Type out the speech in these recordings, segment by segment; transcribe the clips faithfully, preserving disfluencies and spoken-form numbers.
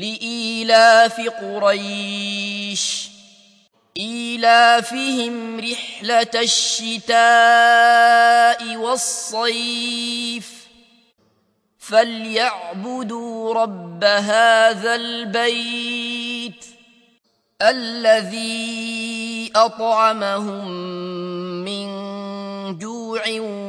لإيلاف قريش إيلافهم رحلة الشتاء والصيف فليعبدوا رب هذا البيت الذي أطعمهم من جوع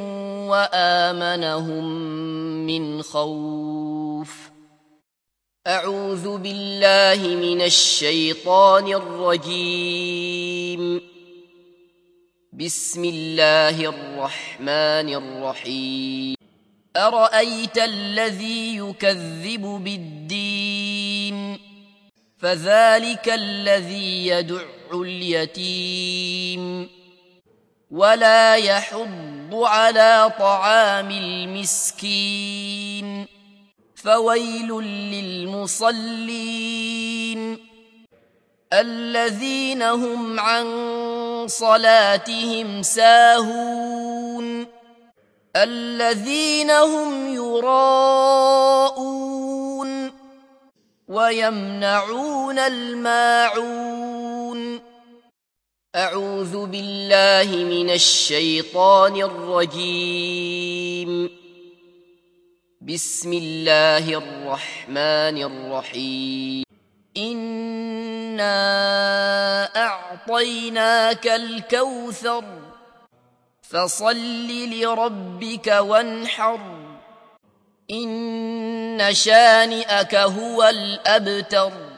وآمنهم من خوف. أعوذ بالله من الشيطان الرجيم. بسم الله الرحمن الرحيم. أرأيت الذي يكذب بالدين فذلك الذي يدع اليتيم ولا يحض على طعام المسكين فويل للمصلين الذين هم عن صلاتهم ساهون الذين هم يراءون ويمنعون الماعون. أعوذ بالله من الشيطان الرجيم. بسم الله الرحمن الرحيم. إنا أعطيناك الكوثر فصل لربك وانحر إن شانئك هو الأبتر.